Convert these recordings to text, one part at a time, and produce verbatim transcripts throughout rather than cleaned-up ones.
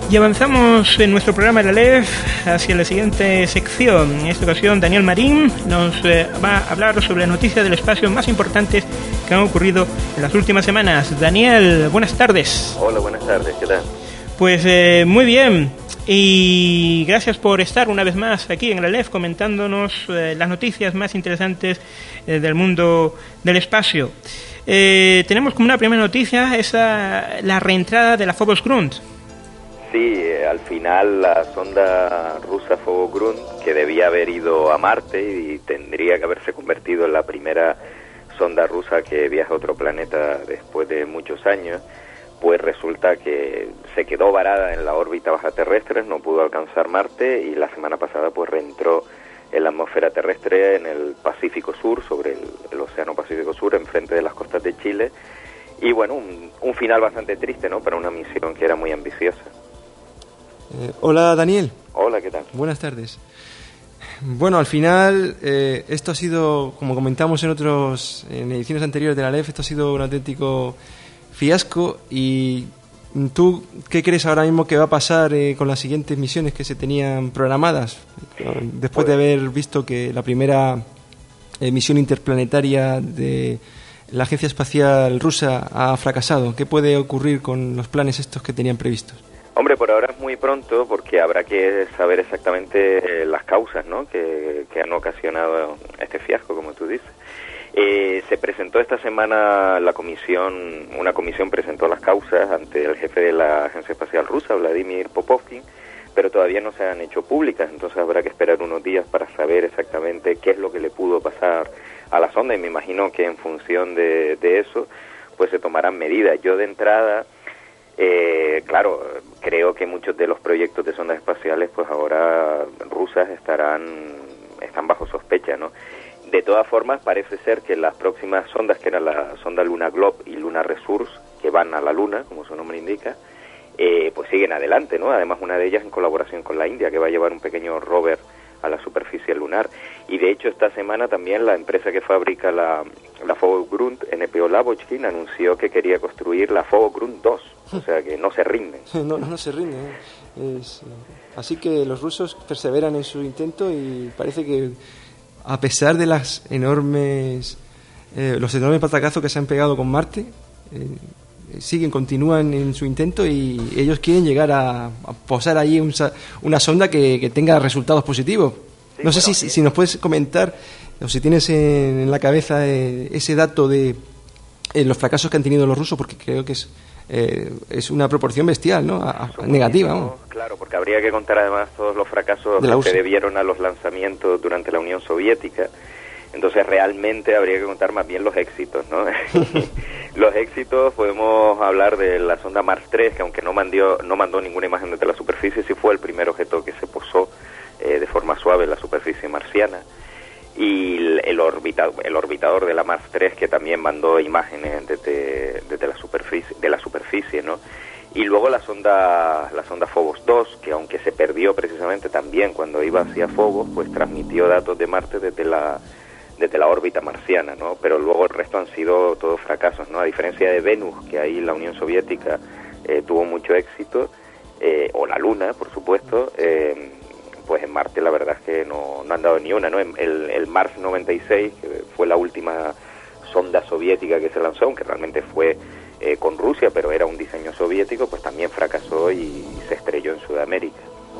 Y avanzamos en nuestro programa de la L E F hacia la siguiente sección. En esta ocasión, Daniel Marín nos eh, va a hablar sobre las noticias del espacio más importantes que han ocurrido en las últimas semanas. Daniel, buenas tardes. Hola, buenas tardes, ¿qué tal? Pues eh, muy bien, y gracias por estar una vez más aquí en la L E F comentándonos eh, las noticias más interesantes eh, del mundo del espacio. Eh, tenemos como una primera noticia esa, la reentrada de la Phobos Grunt. Sí, eh, al final la sonda rusa Phobos Grunt, que debía haber ido a Marte y tendría que haberse convertido en la primera sonda rusa que viaja a otro planeta después de muchos años, pues resulta que se quedó varada en la órbita baja terrestre, no pudo alcanzar Marte y la semana pasada pues reentró en la atmósfera terrestre en el Pacífico Sur, sobre el, el Océano Pacífico Sur, enfrente de las costas de Chile. Y bueno, un, un final bastante triste, ¿no?, para una misión que era muy ambiciosa. Eh, hola, Daniel. Hola, ¿qué tal? Buenas tardes. Bueno, al final, eh, esto ha sido, como comentamos en otros en ediciones anteriores de la L E F, esto ha sido un auténtico fiasco. ¿Y tú qué crees ahora mismo que va a pasar eh, con las siguientes misiones que se tenían programadas? Después pues, de haber visto que la primera eh, misión interplanetaria de la Agencia Espacial Rusa ha fracasado, ¿qué puede ocurrir con los planes estos que tenían previstos? Hombre, por ahora es muy pronto porque habrá que saber exactamente las causas, ¿no?, que, que han ocasionado este fiasco, como tú dices. Eh, se presentó esta semana la comisión, una comisión presentó las causas ante el jefe de la Agencia Espacial Rusa, Vladimir Popovkin, pero todavía no se han hecho públicas, entonces habrá que esperar unos días para saber exactamente qué es lo que le pudo pasar a la sonda, y me imagino que en función de, de eso pues se tomarán medidas. Yo de entrada, eh, claro, creo que muchos de los proyectos de sondas espaciales pues ahora rusas estarán están bajo sospecha, ¿no? De todas formas, parece ser que las próximas sondas, que eran la sonda Luna Globe y Luna Resource, que van a la Luna, como su nombre indica, eh, pues siguen adelante, ¿no? Además, una de ellas en colaboración con la India, que va a llevar un pequeño rover a la superficie lunar. Y de hecho, esta semana también la empresa que fabrica la, la Phobos Grunt, N P O Lavochkin, anunció que quería construir la Phobos Grunt dos, o sea que no se rinden. No, no se rinden. ¿eh? Es, eh, así que los rusos perseveran en su intento y parece que, a pesar de las enormes eh, los enormes patacazos que se han pegado con Marte, eh, siguen, continúan en su intento y ellos quieren llegar a, a posar ahí un, una sonda que, que tenga resultados positivos. Sí, no sé bueno, si, si nos puedes comentar o si tienes en, en la cabeza eh, ese dato de eh, los fracasos que han tenido los rusos, porque creo que es Eh, es una proporción bestial, ¿no? A, a, negativa, ¿no? Claro, porque habría que contar además todos los fracasos que se debieron a los lanzamientos durante la Unión Soviética. Entonces realmente habría que contar más bien los éxitos, ¿no? Los éxitos, podemos hablar de la sonda Mars tres, que aunque no mandó, no mandó ninguna imagen desde la superficie, sí fue el primer objeto que se posó eh, de forma suave en la superficie marciana. Y el, el, orbita, el orbitador de la Mars tres, que también mandó imágenes desde, desde la superficie, de la superficie, ¿no? Y luego la sonda la sonda Phobos dos, que aunque se perdió precisamente también cuando iba hacia Phobos, pues transmitió datos de Marte desde la desde la órbita marciana, ¿no? Pero luego el resto han sido todos fracasos, ¿no? A diferencia de Venus, que ahí la Unión Soviética eh, tuvo mucho éxito, eh, o la Luna, por supuesto, eh, pues en Marte la verdad es que no, no han dado ni una, ¿no? El, el Mars noventa y seis, que fue la última sonda soviética que se lanzó, aunque realmente fue eh, con Rusia, pero era un diseño soviético, pues también fracasó y se estrelló en Sudamérica.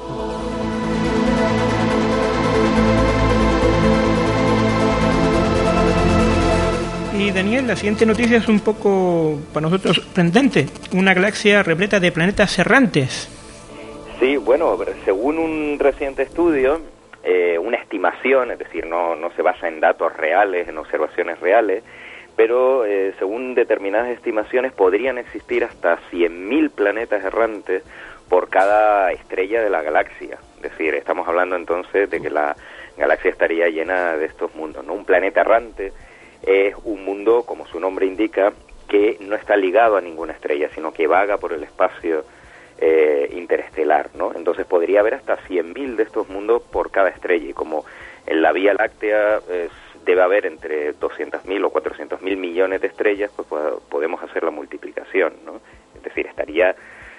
Y Daniel, la siguiente noticia es un poco para nosotros sorprendente, una galaxia repleta de planetas errantes. Sí, bueno, según un reciente estudio, eh, una estimación, es decir, no, no se basa en datos reales, en observaciones reales, pero eh, según determinadas estimaciones podrían existir hasta cien mil planetas errantes por cada estrella de la galaxia. Es decir, estamos hablando entonces de que la galaxia estaría llena de estos mundos, ¿no? Un planeta errante es un mundo, como su nombre indica, que no está ligado a ninguna estrella, sino que vaga por el espacio Eh, interestelar, ¿no? Entonces podría haber hasta cien mil de estos mundos por cada estrella, y como en la Vía Láctea eh, debe haber entre doscientos mil o cuatrocientos mil millones de estrellas, pues podemos hacer la multiplicación, ¿no? Es decir, estaría bien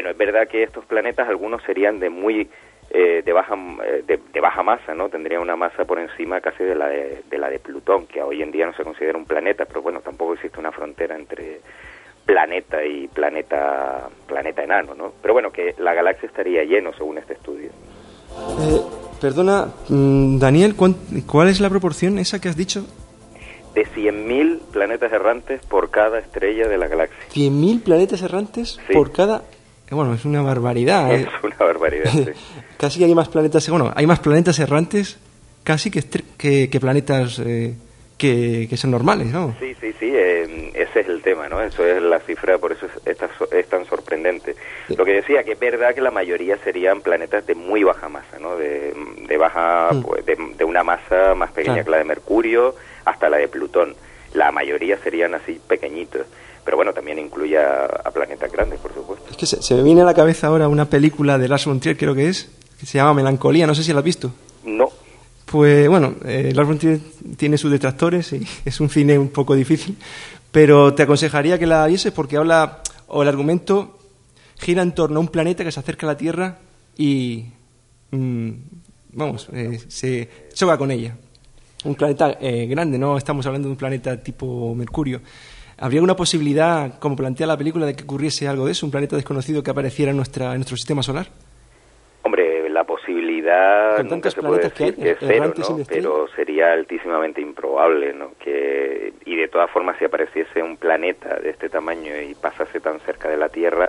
bueno, es verdad que estos planetas, algunos serían de muy eh, de baja de, de baja masa, ¿no? Tendrían una masa por encima casi de la de, de la de Plutón, que hoy en día no se considera un planeta, pero bueno, tampoco existe una frontera entre planeta y planeta planeta enano, ¿no? Pero bueno, que la galaxia estaría lleno según este estudio. Eh, perdona, Daniel, ¿cuál es la proporción esa que has dicho? De cien mil planetas errantes por cada estrella de la galaxia. ¿cien mil planetas errantes sí. por cada...? Bueno, es una barbaridad. Es ¿eh? una barbaridad, sí. Casi hay más planetas... Bueno, hay más planetas errantes casi que, que, que planetas eh, que, que son normales, ¿no? Sí, sí, sí, eh, ese es el tema, ¿no? Eso es la cifra, por eso es, es, es tan sorprendente. Sí. Lo que decía, que es verdad que la mayoría serían planetas de muy baja masa, ¿no? De, de baja... Mm. Pues, de, de una masa más pequeña claro. que la de Mercurio hasta la de Plutón. La mayoría serían así pequeñitos, pero bueno, también incluye a, a planetas grandes, por supuesto. Es que se, se me viene a la cabeza ahora una película de Lars von Trier, creo que es, que se llama Melancolía, no sé si la has visto. No. Pues bueno, eh, Lars von Trier tiene sus detractores y es un cine un poco difícil, pero te aconsejaría que la vieses porque habla, o el argumento gira en torno a un planeta que se acerca a la Tierra y, mmm, vamos, eh, se choca con ella. Un planeta eh, grande, no estamos hablando de un planeta tipo Mercurio. ¿Habría alguna posibilidad, como plantea la película, de que ocurriese algo de eso, un planeta desconocido que apareciera en, nuestra, en nuestro sistema solar? Hombre, la posibilidad nunca se puede decir que es cero, ¿no? Pero sería altísimamente improbable, ¿no? Que, y de todas formas, si apareciese un planeta de este tamaño y pasase tan cerca de la Tierra,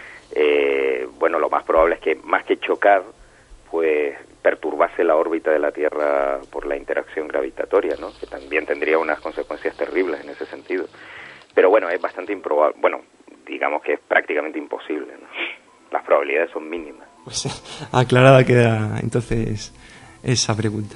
eh, bueno, lo más probable es que, más que chocar, pues perturbase la órbita de la Tierra por la interacción gravitatoria, ¿no? Que también tendría unas consecuencias terribles en ese sentido. Pero bueno, es bastante improbable, bueno, digamos que es prácticamente imposible, ¿no? Las probabilidades son mínimas. Pues aclarada queda entonces esa pregunta.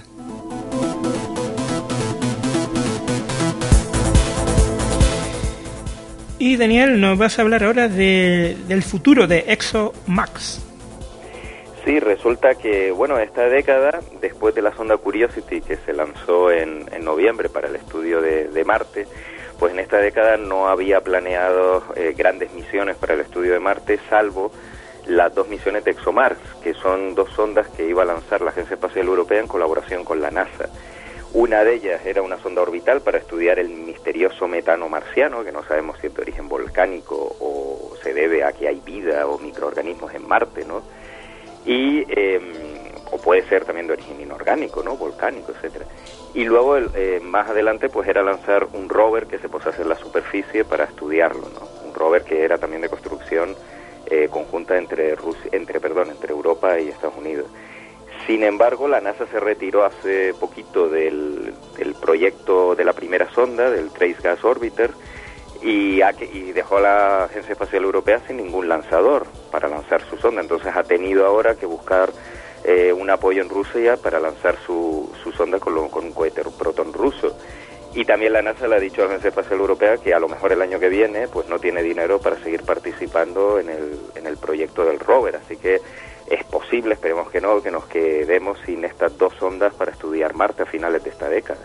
Y Daniel, nos vas a hablar ahora de, del futuro de ExoMars. Sí, resulta que, bueno, esta década, después de la sonda Curiosity, que se lanzó en, en noviembre para el estudio de, de Marte, pues en esta década no había planeado eh, grandes misiones para el estudio de Marte, salvo las dos misiones de ExoMars, que son dos sondas que iba a lanzar la Agencia Espacial Europea en colaboración con la NASA. Una de ellas era una sonda orbital para estudiar el misterioso metano marciano, que no sabemos si es de origen volcánico o se debe a que hay vida o microorganismos en Marte, ¿no? Y, eh, o puede ser también de origen inorgánico, ¿no? Volcánico, etcétera. Y luego, eh, más adelante, pues era lanzar un rover que se posase en la superficie para estudiarlo, ¿no? Un rover que era también de construcción eh, conjunta entre Rusia, entre, perdón, entre Europa y Estados Unidos. Sin embargo, la NASA se retiró hace poquito del, del proyecto de la primera sonda, del Trace Gas Orbiter, y, a, y dejó a la Agencia Espacial Europea sin ningún lanzador para lanzar su sonda. Entonces ha tenido ahora que buscar eh, un apoyo en Rusia para lanzar su, su sonda con, lo, con un cohete Proton ruso. Y también la NASA le ha dicho a la Agencia Espacial Europea que a lo mejor el año que viene pues no tiene dinero para seguir participando en el, en el proyecto del rover. Así que es posible, esperemos que no, que nos quedemos sin estas dos sondas para estudiar Marte a finales de esta década.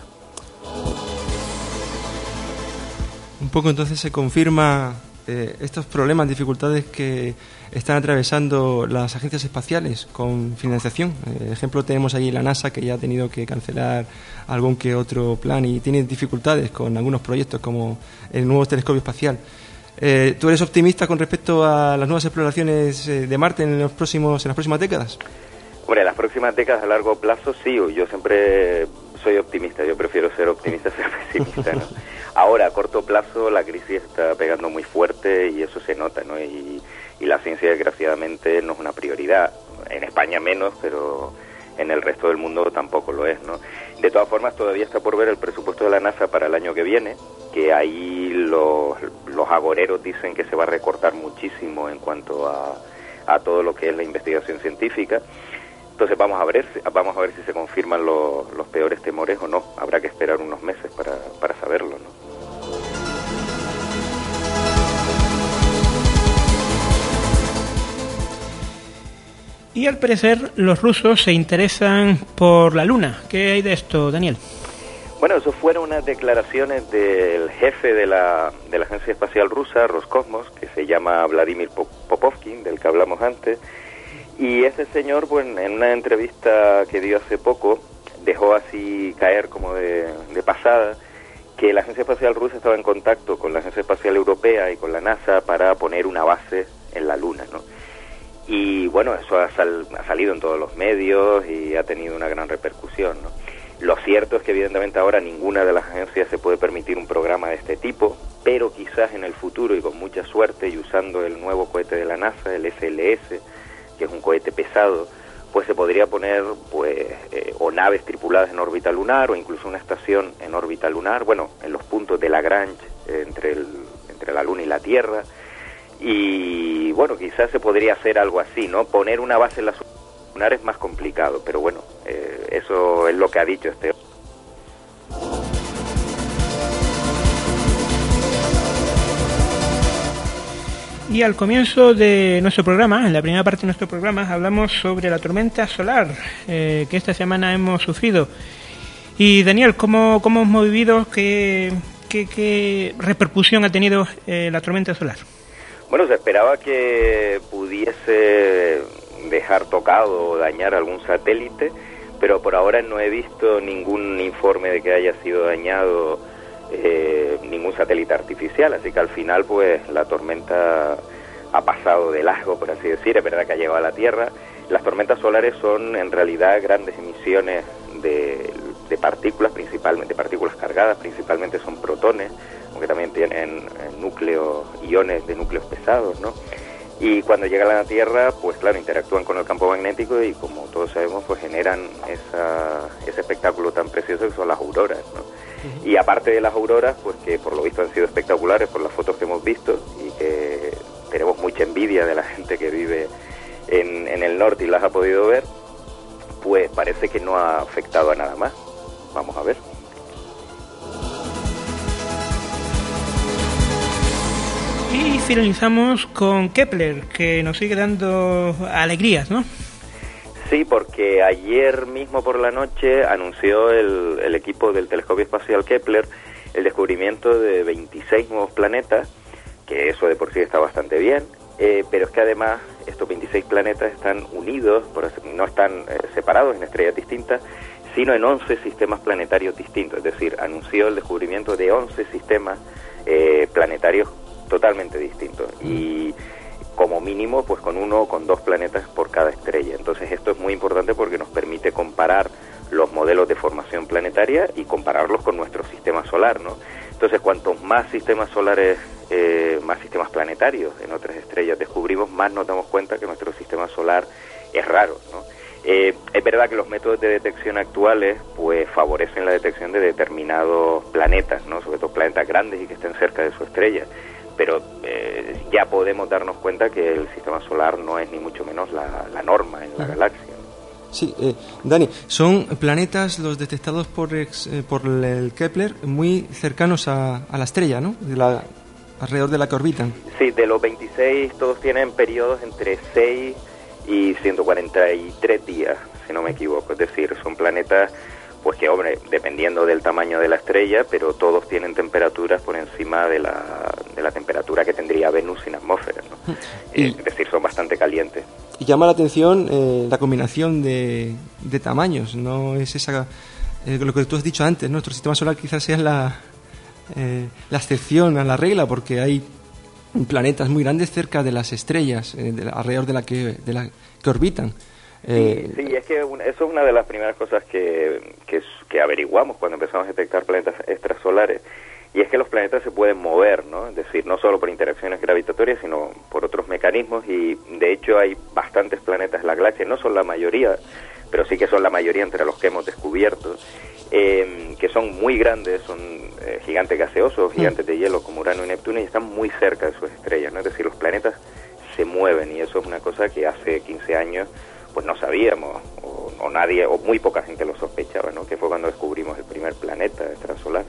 Un poco entonces se confirma eh, estos problemas, dificultades que están atravesando las agencias espaciales con financiación. Eh, ejemplo, tenemos ahí la NASA, que ya ha tenido que cancelar algún que otro plan y tiene dificultades con algunos proyectos como el nuevo telescopio espacial. Eh, ¿Tú eres optimista con respecto a las nuevas exploraciones de Marte en los próximos en las próximas décadas? Hombre, en las próximas décadas a largo plazo sí, yo siempre soy optimista, yo prefiero ser optimista a ser pesimista, ¿no? Ahora, a corto plazo, la crisis está pegando muy fuerte y eso se nota, ¿no? Y, y la ciencia, desgraciadamente, no es una prioridad. En España menos, pero en el resto del mundo tampoco lo es, ¿no? De todas formas, todavía está por ver el presupuesto de la NASA para el año que viene, que ahí los, los agoreros dicen que se va a recortar muchísimo en cuanto a, a todo lo que es la investigación científica. Entonces vamos a ver, vamos a ver si se confirman los, los peores temores o no. Habrá que esperar unos meses para, para saberlo, ¿no? Y al parecer los rusos se interesan por la Luna. ¿Qué hay de esto, Daniel? Bueno, eso fueron unas declaraciones del jefe de la, de la Agencia Espacial Rusa, Roscosmos, que se llama Vladimir Popovkin, del que hablamos antes, y ese señor, pues, en una entrevista que dio hace poco, dejó así caer como de, de pasada que la Agencia Espacial Rusa estaba en contacto con la Agencia Espacial Europea y con la NASA para poner una base en la Luna, ¿no? Y bueno, eso ha, sal, ha salido en todos los medios y ha tenido una gran repercusión, ¿no? Lo cierto es que evidentemente ahora ninguna de las agencias se puede permitir un programa de este tipo, pero quizás en el futuro y con mucha suerte y usando el nuevo cohete de la NASA, el S L S, que es un cohete pesado, pues se podría poner pues eh, o naves tripuladas en órbita lunar o incluso una estación en órbita lunar, bueno, en los puntos de Lagrange eh, entre, el, entre la Luna y la Tierra, y bueno, quizás se podría hacer algo así, ¿no? Poner una base en la lunar es más complicado, pero bueno, eh, eso es lo que ha dicho este. Y al comienzo de nuestro programa, en la primera parte de nuestro programa, hablamos sobre la tormenta solar eh, que esta semana hemos sufrido. Y Daniel, ¿cómo, cómo hemos vivido? ¿Qué, qué, qué repercusión ha tenido eh, la tormenta solar? Bueno, se esperaba que pudiese dejar tocado o dañar algún satélite, pero por ahora no he visto ningún informe de que haya sido dañado eh, ningún satélite artificial, así que al final pues la tormenta ha pasado de largo, por así decir. Es verdad que ha llegado a la Tierra. Las tormentas solares son en realidad grandes emisiones de, de partículas, principalmente partículas cargadas, principalmente son protones, aunque también tienen núcleos, iones de núcleos pesados, ¿no? Y cuando llegan a la Tierra, pues claro, interactúan con el campo magnético y como todos sabemos, pues generan esa, ese espectáculo tan precioso que son las auroras, ¿no? Uh-huh. Y aparte de las auroras, pues que por lo visto han sido espectaculares por las fotos que hemos visto y que tenemos mucha envidia de la gente que vive en, en el norte y las ha podido ver, pues parece que no ha afectado a nada más. Vamos a ver. Y finalizamos con Kepler, que nos sigue dando alegrías, ¿no? Sí, porque ayer mismo por la noche anunció el, el equipo del telescopio espacial Kepler el descubrimiento de veintiséis nuevos planetas, que eso de por sí está bastante bien, eh, pero es que además estos veintiséis planetas están unidos, por así, no están eh, separados en estrellas distintas, sino en once sistemas planetarios distintos, es decir, anunció el descubrimiento de once sistemas eh, planetarios totalmente distintos y como mínimo pues con uno o con dos planetas por cada estrella. Entonces esto es muy importante porque nos permite comparar los modelos de formación planetaria y compararlos con nuestro sistema solar, ¿no? Entonces cuantos más sistemas solares, eh, más sistemas planetarios en otras estrellas descubrimos, más nos damos cuenta que nuestro sistema solar es raro, ¿no? Eh, es verdad que los métodos de detección actuales pues favorecen la detección de determinados planetas, ¿no? Sobre todo planetas grandes y que estén cerca de su estrella, pero eh, ya podemos darnos cuenta que el sistema solar no es ni mucho menos la, la norma en la galaxia. Sí, eh, Dani, son planetas los detectados por, ex, eh, por el Kepler muy cercanos a, a la estrella, ¿no? De la, alrededor de la que orbitan. Sí, de los veintiséis todos tienen periodos entre seis y ciento cuarenta y tres días, si no me equivoco. Es decir, son planetas pues que, hombre, dependiendo del tamaño de la estrella, pero todos tienen temperaturas por encima de la, de la temperatura que tendría Venus sin atmósfera, ¿no? Y, es decir, son bastante calientes. Y llama la atención eh, la combinación de, de tamaños, no es esa eh, lo que tú has dicho antes, ¿no? Nuestro sistema solar quizás sea la, eh, la excepción a la regla, porque hay planetas muy grandes cerca de las estrellas, eh, de la, alrededor de la que, de la que orbitan. Sí, sí, es que una, eso es una de las primeras cosas que, que, que averiguamos cuando empezamos a detectar planetas extrasolares, y es que los planetas se pueden mover, ¿no? Es decir, no solo por interacciones gravitatorias, sino por otros mecanismos, y de hecho hay bastantes planetas en la galaxia, no son la mayoría, pero sí que son la mayoría entre los que hemos descubierto, eh, que son muy grandes, son eh, gigantes gaseosos, gigantes de hielo como Urano y Neptuno, y están muy cerca de sus estrellas, ¿no? Es decir, los planetas se mueven, y eso es una cosa que hace quince años pues no sabíamos, o, o nadie, o muy poca gente lo sospechaba, ¿no? Que fue cuando descubrimos el primer planeta extrasolar.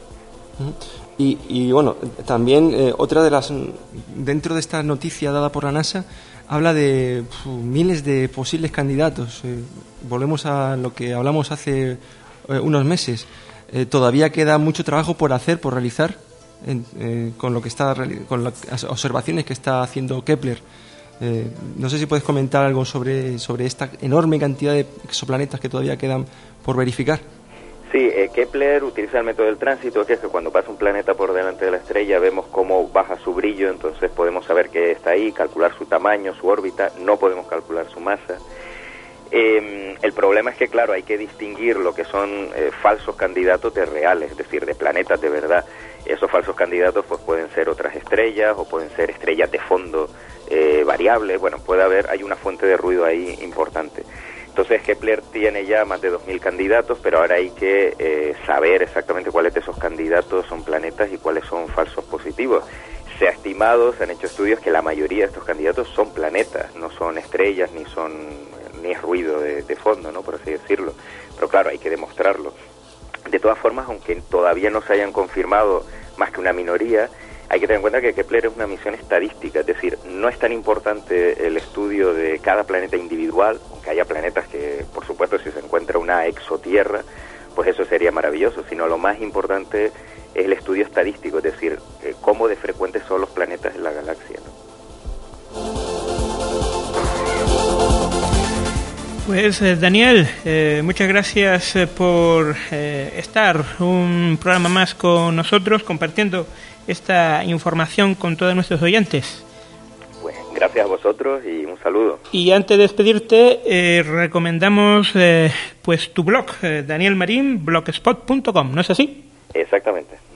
Y, y bueno, también eh, otra de las, dentro de esta noticia dada por la NASA, habla de pf, miles de posibles candidatos. Eh, volvemos a lo que hablamos hace eh, unos meses. eh, todavía queda mucho trabajo por hacer, por realizar, en, eh, con lo que está con las observaciones que está haciendo Kepler. Eh, no sé si puedes comentar algo sobre, sobre esta enorme cantidad de exoplanetas que todavía quedan por verificar. Sí, eh, Kepler utiliza el método del tránsito, que es que cuando pasa un planeta por delante de la estrella vemos cómo baja su brillo, entonces podemos saber que está ahí, calcular su tamaño, su órbita, no podemos calcular su masa. Eh, el problema es que, claro, hay que distinguir lo que son eh, falsos candidatos de reales, es decir, de planetas de verdad. Esos falsos candidatos pues pueden ser otras estrellas o pueden ser estrellas de fondo eh, variables, bueno, puede haber, hay una fuente de ruido ahí importante. Entonces Kepler tiene ya más de dos mil candidatos, pero ahora hay que eh, saber exactamente cuáles de esos candidatos son planetas y cuáles son falsos positivos. Se ha estimado, se han hecho estudios que la mayoría de estos candidatos son planetas, no son estrellas ni son ni es ruido de, de fondo, ¿no?, por así decirlo. Pero claro, hay que demostrarlo. De todas formas, aunque todavía no se hayan confirmado más que una minoría, hay que tener en cuenta que Kepler es una misión estadística, es decir, no es tan importante el estudio de cada planeta individual, aunque haya planetas que, por supuesto, si se encuentra una exotierra, pues eso sería maravilloso, sino lo más importante es el estudio estadístico, es decir, eh, cómo de frecuentes son los planetas en la galaxia, ¿no? Pues eh, Daniel, eh, muchas gracias eh, por eh, estar un programa más con nosotros, compartiendo esta información con todos nuestros oyentes. Pues gracias a vosotros y un saludo. Y antes de despedirte, eh, recomendamos eh, pues tu blog, eh, Daniel Marín, blogspot punto com, ¿no es así? Exactamente.